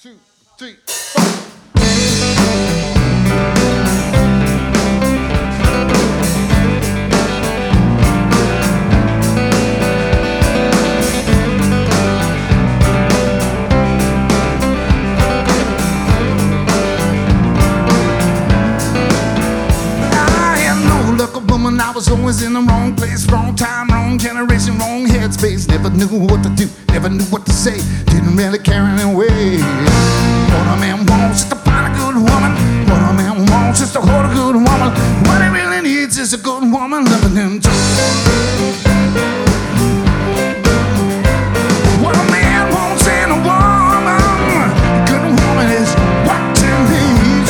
2, 3, 4. I was always in the wrong place, wrong time, wrong generation, wrong headspace. Never knew what to do, never knew what to say. Didn't really care anyway. What a man wants is to find a good woman. What a man wants is to hold a good woman. What he really needs is a good woman loving him too. What a man wants in a woman, a good woman is what he needs.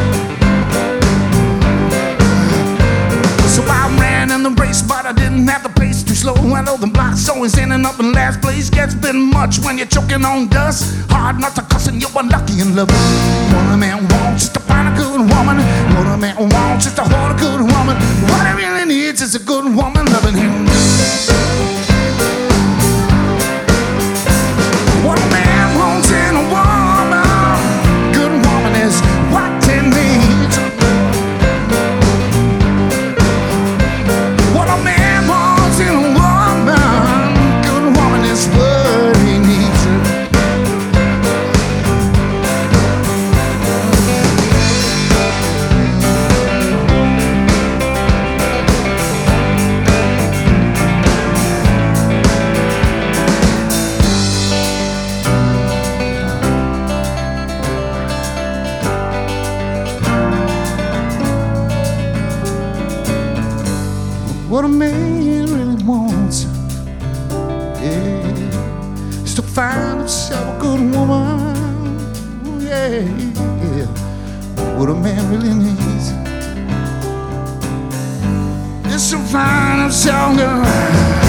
So I ran in the race, but I didn't have the pace. Too slow, I know the block's always ending up in last place. Gets been much when you're choking on dust. Hard not to cuss and you're unlucky in love. What a man wants is to find a good woman. What a man wants is to hold a good woman. What he really needs is a good woman loving him. What a man wants in a woman, good woman is what he needs. What a man wants in a woman, good woman is what he needs. What a man really wants, yeah, is to find himself a good woman, yeah, yeah. What a man really needs is to find himself a good woman.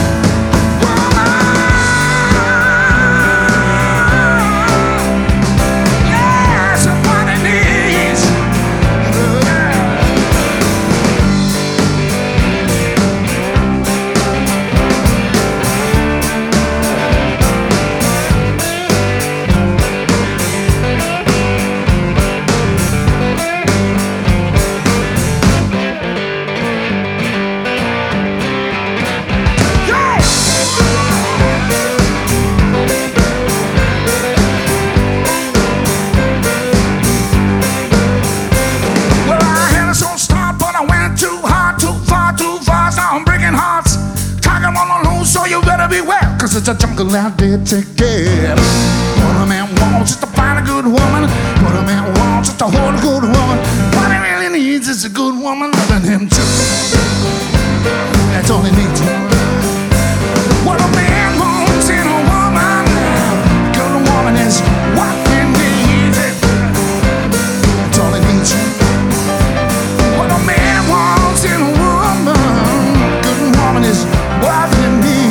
So you better beware, cause it's a jungle out there to get. What a man wants is to find a good woman. What a man wants is to hold a good woman. What he really needs is a good woman loving him too. That's all he needs. What a man wants in a woman, a good woman is what he needs. That's all he needs. What a man wants in a woman, a good woman is what he needs.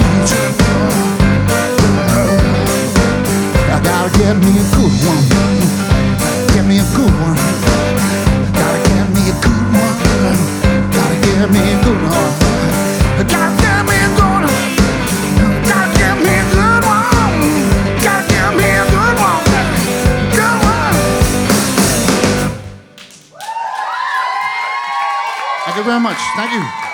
I gotta get me a good one. Get me a good one. Gotta get me a good one. Gotta get me a good one. Gotta get me a good one. Gotta get me a good one. Gotta get me a good one. Good one. Thank you very much. Thank you.